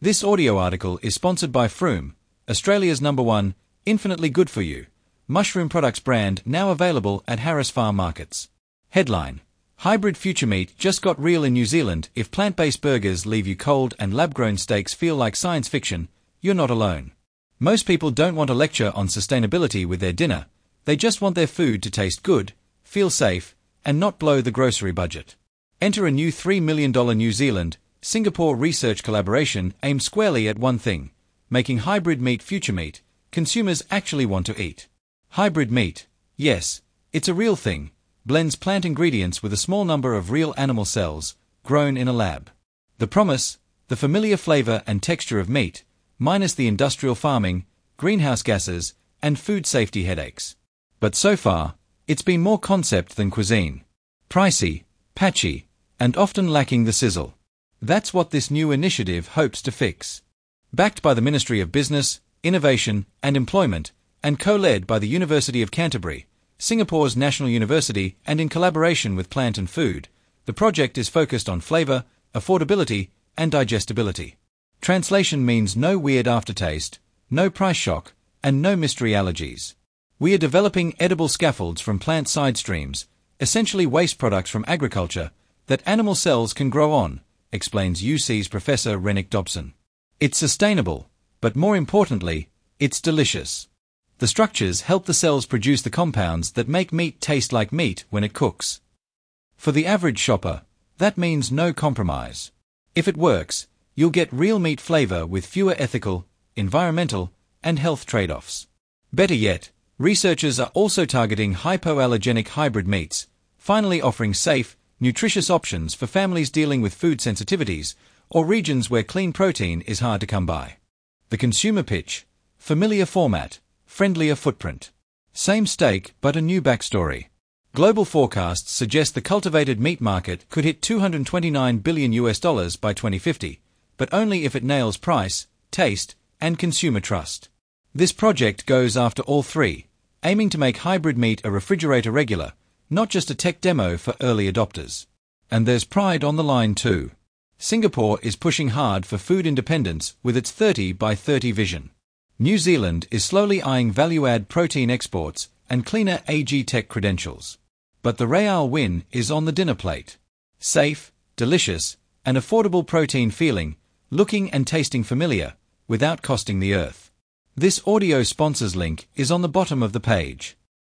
This audio article is sponsored by Froome, Australia's #1 infinitely good for you mushroom products brand, now available at Harris Farm Markets. Headline: Hybrid future meat just got real in New Zealand. If plant-based burgers leave you cold and lab-grown steaks feel like science fiction, you're not alone. Most people don't want a lecture on sustainability with their dinner. They just want their food to taste good, feel safe, and not blow the grocery budget. Enter a new $3 million New Zealand-Singapore research collaboration aimed squarely at one thing: making hybrid meat future meat consumers actually want to eat. Hybrid meat, yes, it's a real thing, blends plant ingredients with a small number of real animal cells, grown in a lab. The promise: the familiar flavor and texture of meat, minus the industrial farming, greenhouse gases, and food safety headaches. But so far, it's been more concept than cuisine. Pricey, patchy, and often lacking the sizzle. That's what this new initiative hopes to fix. Backed by the Ministry of Business, Innovation, and Employment, and co-led by the University of Canterbury, Singapore's National University, and in collaboration with Plant and Food, the project is focused on flavor, affordability, and digestibility. Translation means no weird aftertaste, no price shock, and no mystery allergies. We are developing edible scaffolds from plant side streams, essentially waste products from agriculture, that animal cells can grow on, explains UC's Professor Rennick Dobson. It's sustainable, but more importantly, it's delicious. The structures help the cells produce the compounds that make meat taste like meat when it cooks. For the average shopper, that means no compromise. If it works, you'll get real meat flavor with fewer ethical, environmental, and health trade-offs. Better yet, researchers are also targeting hypoallergenic hybrid meats, finally offering safe, nutritious options for families dealing with food sensitivities or regions where clean protein is hard to come by. The consumer pitch: familiar format, friendlier footprint. Same steak but a new backstory. Global forecasts suggest the cultivated meat market could hit $229 billion by 2050, but only if it nails price, taste, and consumer trust. This project goes after all three, aiming to make hybrid meat a refrigerator regular, not just a tech demo for early adopters. And there's pride on the line too. Singapore is pushing hard for food independence with its 30 by 30 vision. New Zealand is slowly eyeing value-add protein exports and cleaner AG tech credentials. But the real win is on the dinner plate. Safe, delicious, and affordable protein feeling, looking and tasting familiar, without costing the earth. This audio sponsors link is on the bottom of the page.